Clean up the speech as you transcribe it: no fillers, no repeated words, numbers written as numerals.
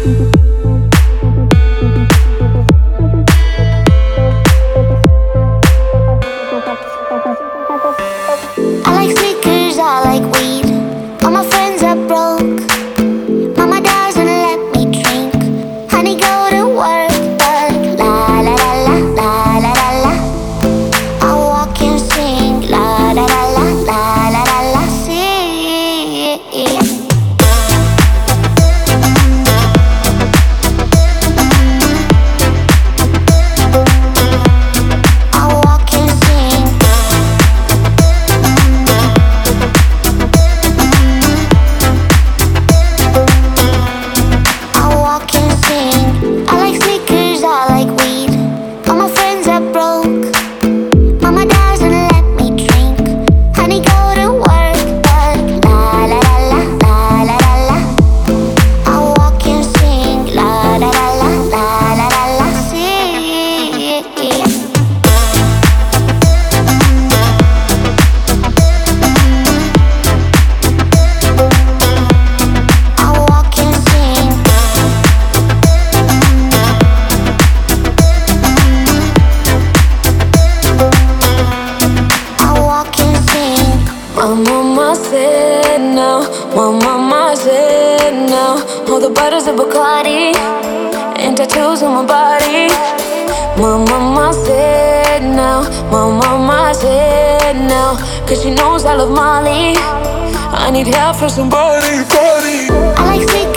I like sneakers, I like weed. All my friends are broke. Mama doesn't let me drink. Honey, go to work, work. La la la la la la la la. I walk and sing. La la la la la la la la. Sing. I walk and sing. I walk and sing. I like sneakers, I like weed. All my friends are broke. Mama doesn't let me drink. Honey, go to work, work. La la la la la la la la. I walk and sing. La la la la la la la la. Sing. I walk and sing. I walk and sing. My mama said no, my mama said no. All the bottles of Bacardi and tattoos on my body. My mama said no, my mama said no. Cause she knows I love Molly. I need help from somebody. I like sneakers.